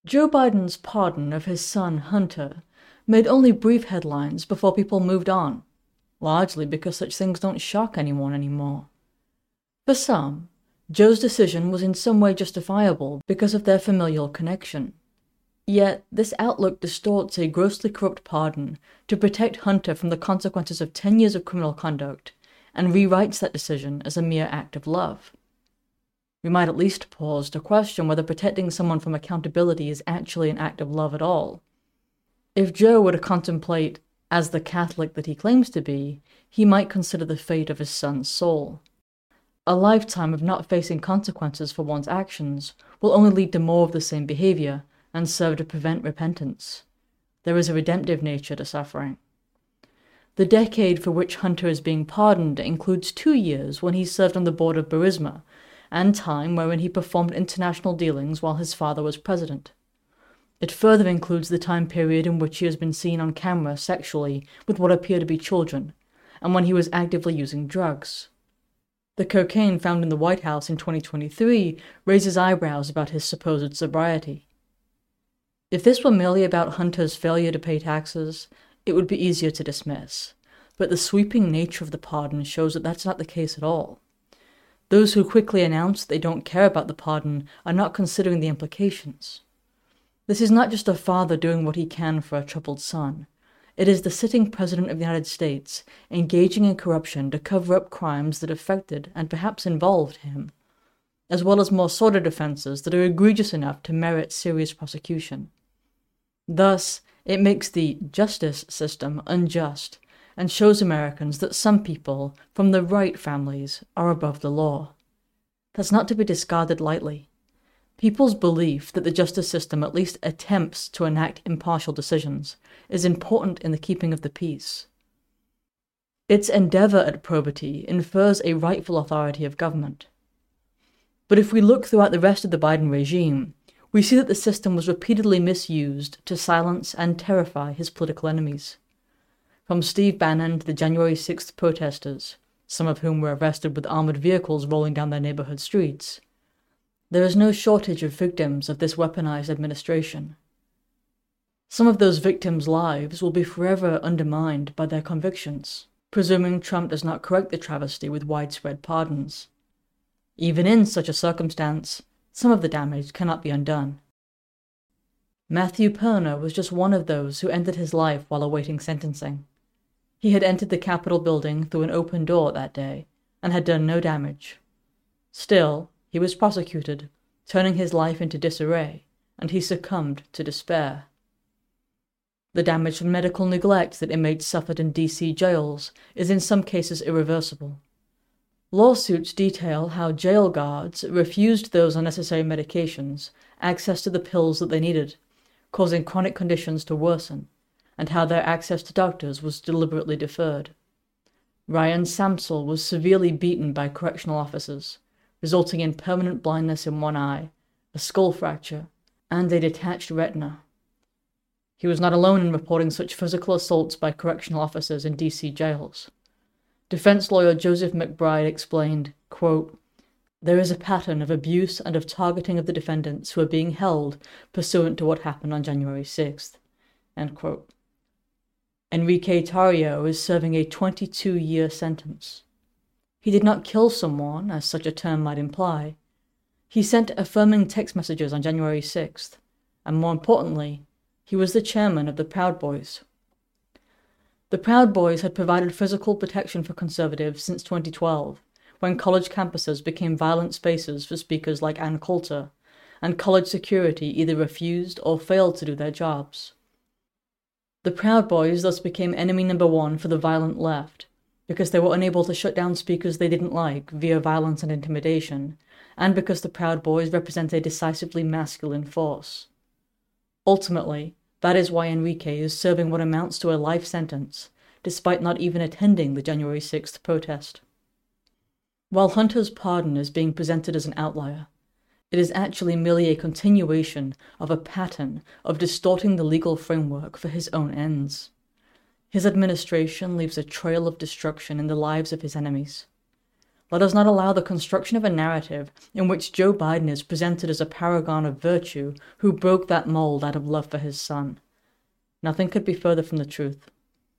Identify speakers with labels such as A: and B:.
A: Joe Biden's pardon of his son Hunter made only brief headlines before people moved on, largely because such things don't shock anyone anymore. For some, Joe's decision was in some way justifiable because of their familial connection. Yet, this outlook distorts a grossly corrupt pardon to protect Hunter from the consequences of 10 years of criminal conduct and rewrites that decision as a mere act of love. We might at least pause to question whether protecting someone from accountability is actually an act of love at all. If Joe were to contemplate, as the Catholic that he claims to be, he might consider the fate of his son's soul. A lifetime of not facing consequences for one's actions will only lead to more of the same behavior and serve to prevent repentance. There is a redemptive nature to suffering. The decade for which Hunter is being pardoned includes 2 years when he served on the board of Burisma, and time wherein he performed international dealings while his father was president. It further includes the time period in which he has been seen on camera sexually with what appear to be children, and when he was actively using drugs. The cocaine found in the White House in 2023 raises eyebrows about his supposed sobriety. If this were merely about Hunter's failure to pay taxes, it would be easier to dismiss, but the sweeping nature of the pardon shows that that's not the case at all. Those who quickly announce they don't care about the pardon are not considering the implications. This is not just a father doing what he can for a troubled son. It is the sitting President of the United States engaging in corruption to cover up crimes that affected and perhaps involved him, as well as more sordid offenses that are egregious enough to merit serious prosecution. Thus, it makes the justice system unjust and shows Americans that some people from the right families are above the law. That's not to be discarded lightly. People's belief that the justice system at least attempts to enact impartial decisions is important in the keeping of the peace. Its endeavor at probity infers a rightful authority of government. But if we look throughout the rest of the Biden regime, we see that the system was repeatedly misused to silence and terrify his political enemies. From Steve Bannon to the January 6th protesters, some of whom were arrested with armored vehicles rolling down their neighborhood streets, there is no shortage of victims of this weaponized administration. Some of those victims' lives will be forever undermined by their convictions, presuming Trump does not correct the travesty with widespread pardons. Even in such a circumstance, some of the damage cannot be undone. Matthew Perna was just one of those who ended his life while awaiting sentencing. He had entered the Capitol building through an open door that day and had done no damage. Still, he was prosecuted, turning his life into disarray, and he succumbed to despair. The damage from medical neglect that inmates suffered in D.C. jails is in some cases irreversible. Lawsuits detail how jail guards refused those unnecessary medications access to the pills that they needed, causing chronic conditions to worsen, and how their access to doctors was deliberately deferred. Ryan Samsel was severely beaten by correctional officers, resulting in permanent blindness in one eye, a skull fracture, and a detached retina. He was not alone in reporting such physical assaults by correctional officers in D.C. jails. Defense lawyer Joseph McBride explained, quote, "There is a pattern of abuse and of targeting of the defendants who are being held pursuant to what happened on January 6th. End quote. Enrique Tarrio is serving a 22-year sentence. He did not kill someone, as such a term might imply. He sent affirming text messages on January 6th, and more importantly, he was the chairman of the Proud Boys. The Proud Boys had provided physical protection for conservatives since 2012, when college campuses became violent spaces for speakers like Ann Coulter, and college security either refused or failed to do their jobs. The Proud Boys thus became enemy number one for the violent left, because they were unable to shut down speakers they didn't like via violence and intimidation, and because the Proud Boys represent a decisively masculine force. Ultimately, that is why Enrique is serving what amounts to a life sentence, despite not even attending the January 6th protest. While Hunter's pardon is being presented as an outlier, it is actually merely a continuation of a pattern of distorting the legal framework for his own ends. His administration leaves a trail of destruction in the lives of his enemies. let us not allow the construction of a narrative in which Joe Biden is presented as a paragon of virtue who broke that mold out of love for his son. Nothing could be further from the truth.